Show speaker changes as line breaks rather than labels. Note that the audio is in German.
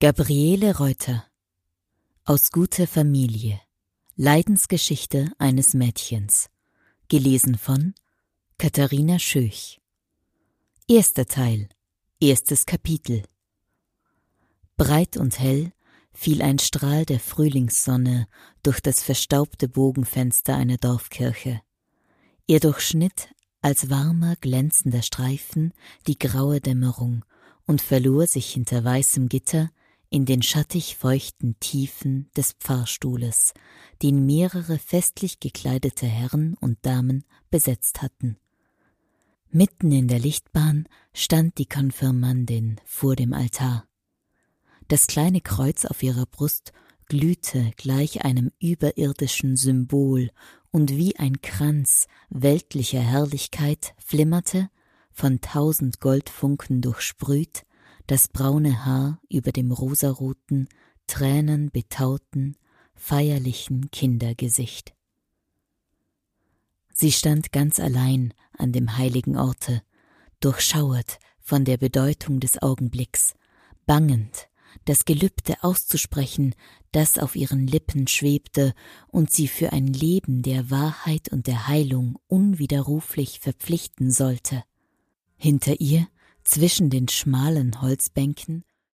Gabriele Reuter. Aus guter Familie. Leidensgeschichte eines Mädchens. Gelesen von Katharina Schöch. Erster Teil. Erstes Kapitel. Breit und hell fiel ein Strahl der Frühlingssonne durch das verstaubte Bogenfenster einer Dorfkirche. Er durchschnitt als warmer, glänzender Streifen die graue Dämmerung und verlor sich hinter weißem Gitter in den schattig feuchten Tiefen des Pfarrstuhles, den mehrere festlich gekleidete Herren und Damen besetzt hatten. Mitten in der Lichtbahn stand die Konfirmandin vor dem Altar. Das kleine Kreuz auf ihrer Brust glühte gleich einem überirdischen Symbol und wie ein Kranz weltlicher Herrlichkeit flimmerte, von 1000 Goldfunken durchsprüht, das braune Haar über dem rosaroten, tränenbetauten, feierlichen Kindergesicht. Sie stand ganz allein an dem heiligen Orte, durchschauert von der Bedeutung des Augenblicks, bangend, das Gelübde auszusprechen, das auf ihren Lippen schwebte und sie für ein Leben der Wahrheit und der Heilung unwiderruflich verpflichten sollte. Hinter ihr, zwischen den schmalen Holzbänken,